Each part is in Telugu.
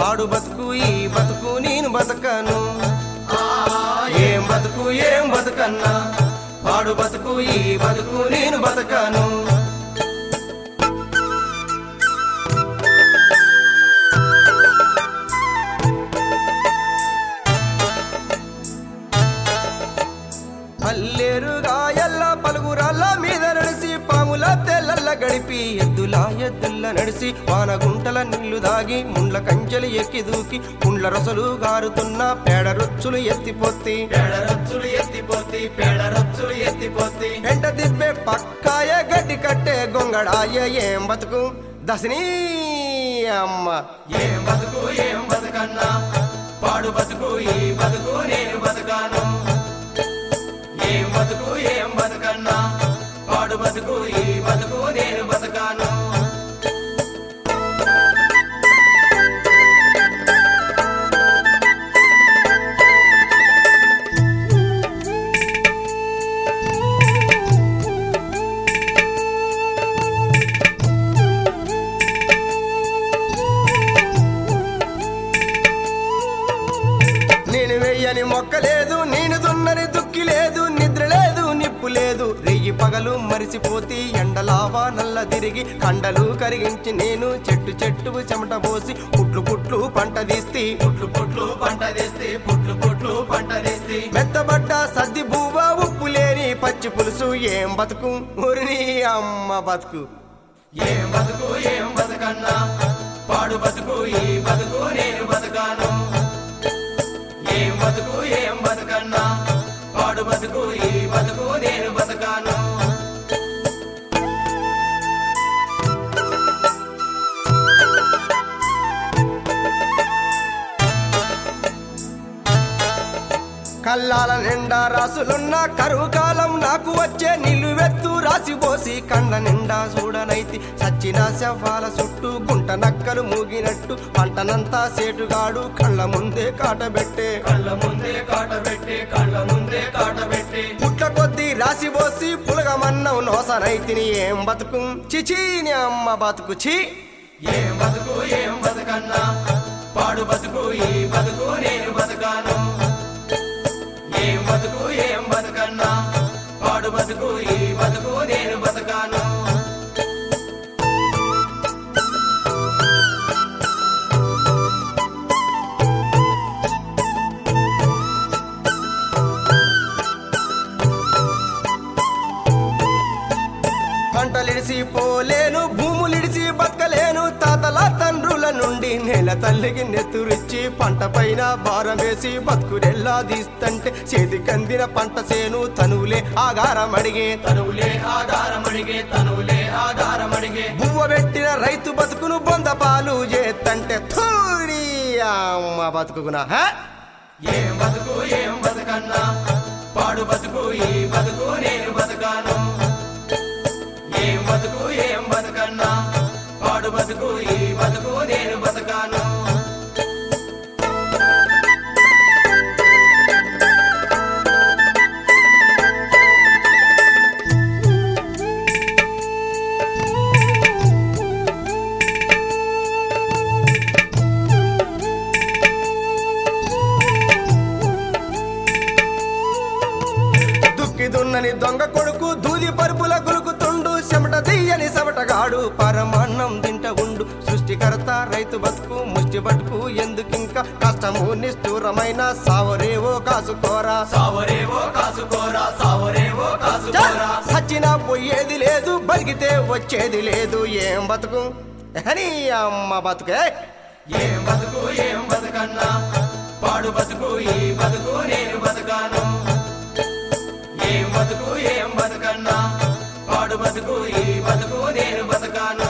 పాడు బతుకు ఈ బతుకు నేను బతకను ఏం బతుకు ఏం బతుకన్నా పాడు బతుకు ఈ బతుకు నేను బతకను పల్లేరుగా ఎల్ల పలుగురాళ్ళ మీద నడిసి పాముల తెల్లల్ల గడిపి ఎద్దుల నడిసి వానగుంటల నీళ్లు దాగి ముండ్ల కంచెలు ఎక్కి దూకి ముండ్ల రొసలు గారుతున్న పేడ రొచ్చులు ఎత్తిపోతి ఎంట దిబ్బే పక్కాయ గడ్డి కట్టే గొంగడాయ ఏం బతుకు దశనీ అమ్మ ఏం బతుకు ఏం బతుకన్నా పాడు బతుకు ఈ బతుకు నేను బతకాను ఏం బతుకు ఏం బతుకన్నా పాడు బతుకు ఈ బతుకు నేను బతకాను నేను వెయ్యని మొక్క లేదు నేను దున్నని దుక్కి లేదు నిద్ర లేదు నిప్పు లేదు రెయ్యి పగలు మరిసిపోతి ఎండలావా నల్ల తిరిగి కండలు కరిగించి నేను చెట్టు చెట్టు చెమట పోసి పుట్లు పుట్లు పంట తీస్తి పుట్లు పంట తీస్తి మెత్తబడ్డ సద్ది బువ్వ ఉప్పు లేని పచ్చి పులుసు ఏం బతుకు ఊరిని అమ్మ బతుకు ఏం బతుకు ఏం బతుకన్నా పాడు బతుకు ఈ బతుకు నేను బతకాను ఏం బతుకు ఏం బతుకన్నా పాడు బతుకు ఈ బతుకు నేను బతకాను కల్లాల నిండా రాసులున్న కరువు కాలం నాకు వచ్చే నిలువెత్తు రాసిపోసి కండ్ల నిండా చూడనైతి సచ్చిన శవాల చుట్టూ గుంట నక్కలు మూగినట్టు పంటనంతా సేటుగాడు కళ్ళ ముందే కాటబెట్టే పుట్ల కొద్దీ రాసిపోసి పులగమన్నం నోసనైతిని ఏం బతుకు చిచీని అమ్మ బతుకు చి ఏం బతుకు ఏం బతుకన్నా పాడు బతుకు ఈ బతుకు నేను బతకాను ఏం బతుకు ఏం బతుకన్నా పాడు బతుకు ఈ బతుకు నేను బతకాను పంటలిడిసి పోలేను భూములిడిసి బతకలేను తాతల తండ్రుల నుండి నేల తల్లికి నెత్తురిచ్చి పంట పైన భారం వేసి బతుకురెల్లా తీస్తంటే చేతి కందిన పంట సేను తనువులే ఆధారమడిగే బువ్వ పెట్టిన రైతు బతుకును బొంద పాలు చేస్తంటే థూడి అమ్మ బతుకునా ఏం బతుకు ఏం బతుకన్నా పాడు బతుకు ఈ బతుకు నేను బతకాను ఏం బతుకు ఏం బతుకన్నా పాడు బతుకు ఈ బతుకు నేను బతకాను దున్నని దొంగ కొడుకు దూది పరుపుల గులుకుతుండు చెమట తీయని చెమటగాడు పరమాన్నం తింట ఉండు సృష్టికర్త రైతు బతుకు ముష్టి బతుకు ఎందుకింకా కష్టము నిష్ఠూరమైన సావరేవో కాసుకోరా సచ్చినా పోయేది లేదు బతికితే వచ్చేది లేదు ఏం బతుకు అని అమ్మ బతుకే ఏం బతుకు ఏం బతుకన్నా పాడు బతుకు ఈ బతుకు నేను బతకాను ఏం బతుకు ఏం బతుకన్నా పాడు బతుకు ఈ బతుకు నేను బతకాను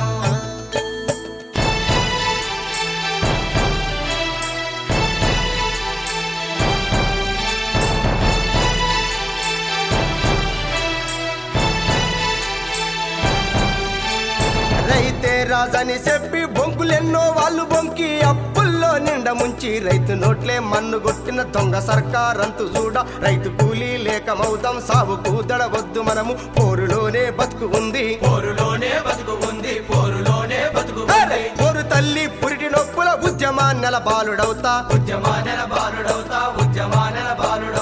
రైతే రాజని చెప్పి బొంకులెన్నో వాళ్ళు బొంకి అప్పుల్లో నిండ ముంచి రైతు నోట్లే మన్ను కొట్టిన దొంగ సర్కారంతు చూడ రైతు కూలీ లేకమవుతాం సాగుకు దడవద్దు మనము పోరులోనే బతుకు ఉంది పోరులోనే బతుకు ఉంది పోరు తల్లి పురిటి నొప్పుల ఉద్యమాన్నెల బాలుడవుతా ఉద్యమానెల బాలుడవుతా ఉద్యమానెల బాలుడవుతా